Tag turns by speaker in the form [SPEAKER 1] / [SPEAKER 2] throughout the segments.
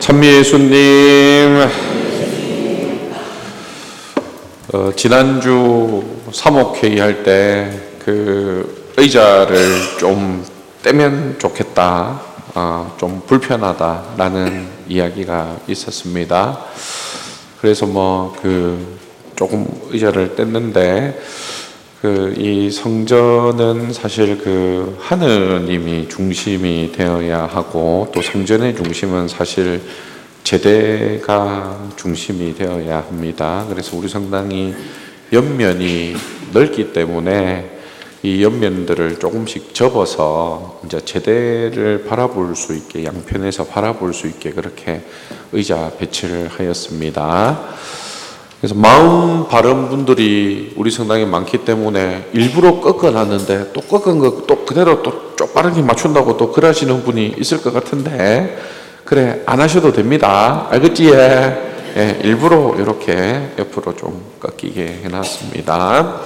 [SPEAKER 1] 찬미예수님, 지난주 사목회의 할 때 그 의자를 좀 떼면 좋겠다, 좀 불편하다라는 이야기가 있었습니다. 그래서 조금 의자를 뗐는데, 이 성전은 사실 하느님이 중심이 되어야 하고, 또 성전의 중심은 사실 제대가 중심이 되어야 합니다. 그래서 우리 성당이 옆면이 넓기 때문에 이 옆면들을 조금씩 접어서 이제 제대를 바라볼 수 있게, 양편에서 바라볼 수 있게 그렇게 의자 배치를 하였습니다. 그래서 마음 바른 분들이 우리 성당에 많기 때문에 일부러 꺾어놨는데, 또 꺾은 거 또 그대로 또 쪽바르게 맞춘다고 또 그러시는 분이 있을 것 같은데, 그래, 안 하셔도 됩니다. 알겠지? 예, 일부러 이렇게 옆으로 좀 꺾이게 해놨습니다.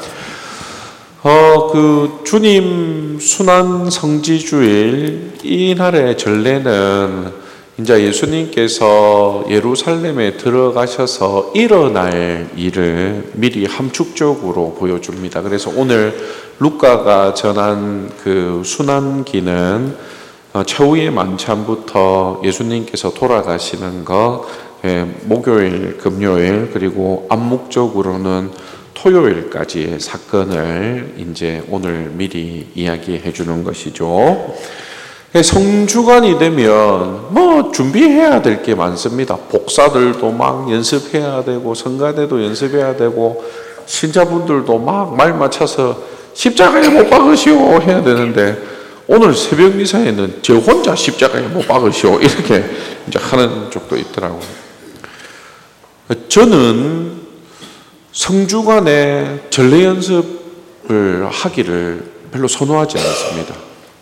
[SPEAKER 1] 주님 순환 성지주일, 이 날의 전례는 이제 예수님께서 예루살렘에 들어가셔서 일어날 일을 미리 함축적으로 보여줍니다. 그래서 오늘 루카가 전한 그 순환기는 최후의 만찬부터 예수님께서 돌아가시는 것, 목요일, 금요일, 그리고 암묵적으로는 토요일까지의 사건을 이제 오늘 미리 이야기해 주는 것이죠. 성주간이 되면 준비해야 될 게 많습니다. 복사들도 막 연습해야 되고, 성가대도 연습해야 되고, 신자분들도 막 말 맞춰서 십자가에 못 박으시오 해야 되는데, 오늘 새벽 미사에는 저 혼자 십자가에 못 박으시오 이렇게 이제 하는 쪽도 있더라고요. 저는 성주간에 전례 연습을 하기를 별로 선호하지 않습니다.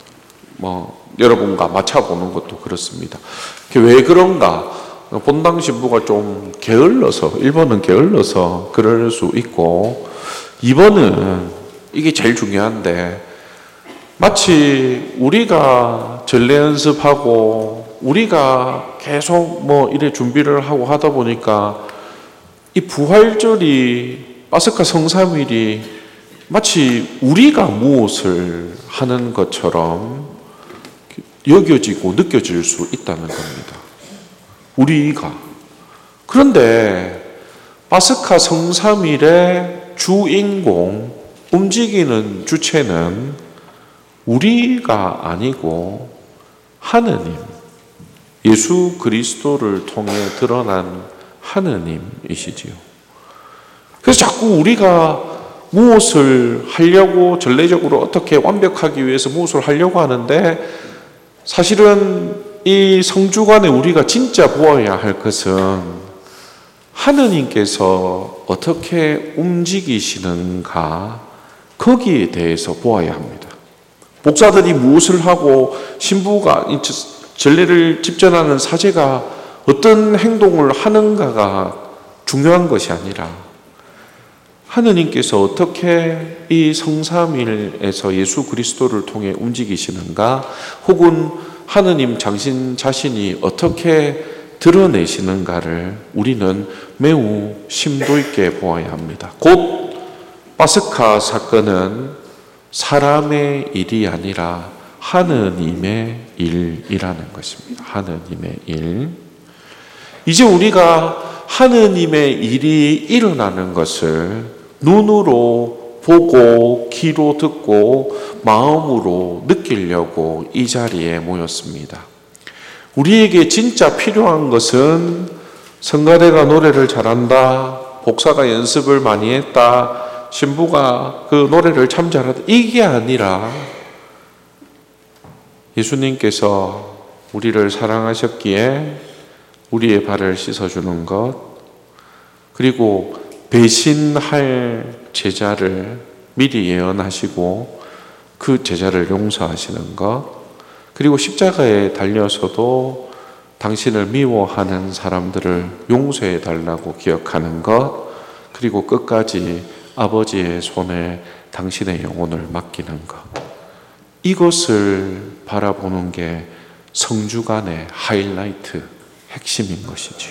[SPEAKER 1] 여러분과 맞춰보는 것도 그렇습니다. 왜 그런가? 본당 신부가 좀 게을러서, 1번은 게을러서 그럴 수 있고, 2번은 이게 제일 중요한데, 마치 우리가 전례 연습하고 우리가 계속 이래 준비를 하고 하다 보니까 이 부활절이, 파스카 성삼일이 마치 우리가 무엇을 하는 것처럼 여겨지고 느껴질 수 있다는 겁니다. 우리가. 그런데 파스카 성삼일의 주인공, 움직이는 주체는 우리가 아니고 하느님, 예수 그리스도를 통해 드러난 하느님이시지요. 그래서 자꾸 우리가 무엇을 하려고, 전례적으로 어떻게 완벽하기 위해서 무엇을 하려고 하는데, 사실은 이 성주간에 우리가 진짜 보아야 할 것은 하느님께서 어떻게 움직이시는가, 거기에 대해서 보아야 합니다. 목사들이 무엇을 하고 신부가 전례를 집전하는 사제가 어떤 행동을 하는가가 중요한 것이 아니라, 하느님께서 어떻게 이 성삼일에서 예수 그리스도를 통해 움직이시는가, 혹은 하느님 당신 자신이 어떻게 드러내시는가를 우리는 매우 심도 있게 보아야 합니다. 곧 파스카 사건은 사람의 일이 아니라 하느님의 일이라는 것입니다. 하느님의 일. 이제 우리가 하느님의 일이 일어나는 것을 눈으로 보고, 귀로 듣고, 마음으로 느끼려고 이 자리에 모였습니다. 우리에게 진짜 필요한 것은 성가대가 노래를 잘한다, 복사가 연습을 많이 했다, 신부가 그 노래를 참 잘하다, 이게 아니라 예수님께서 우리를 사랑하셨기에 우리의 발을 씻어주는 것, 그리고 배신할 제자를 미리 예언하시고 그 제자를 용서하시는 것, 그리고 십자가에 달려서도 당신을 미워하는 사람들을 용서해 달라고 기억하는 것, 그리고 끝까지 아버지의 손에 당신의 영혼을 맡기는 것, 이것을 바라보는 게 성주간의 하이라이트, 핵심인 것이지요.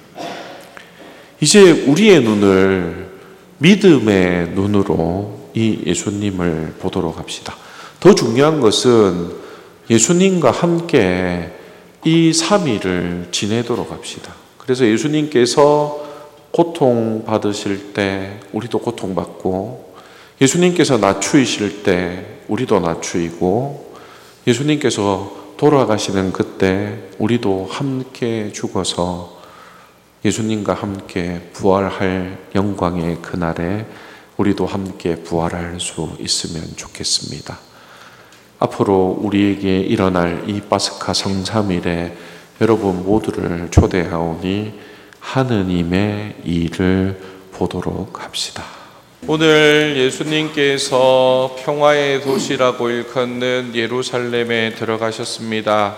[SPEAKER 1] 이제 우리의 눈을 믿음의 눈으로 이 예수님을 보도록 합시다. 더 중요한 것은 예수님과 함께 이 3일을 지내도록 합시다. 그래서 예수님께서 고통받으실 때 우리도 고통받고, 예수님께서 낮추이실 때 우리도 낮추이고, 예수님께서 돌아가시는 그때 우리도 함께 죽어서 예수님과 함께 부활할 영광의 그날에 우리도 함께 부활할 수 있으면 좋겠습니다. 앞으로 우리에게 일어날 이 파스카 성삼일에 여러분 모두를 초대하오니 하느님의 일을 보도록 합시다. 오늘 예수님께서 평화의 도시라고 일컫는 예루살렘에 들어가셨습니다.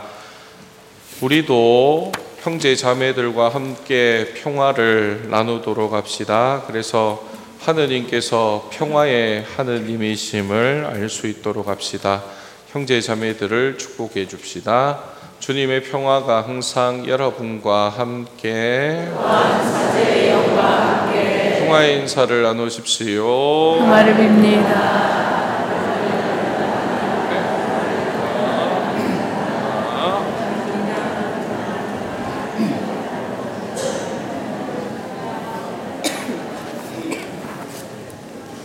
[SPEAKER 1] 우리도 형제 자매들과 함께 평화를 나누도록 합시다. 그래서 하느님께서 평화의 하느님이심을 알 수 있도록 합시다. 형제 자매들을 축복해 줍시다. 주님의 평화가 항상 여러분과 함께, 평화의 인사를 나누십시오.
[SPEAKER 2] 평화를 빕니다.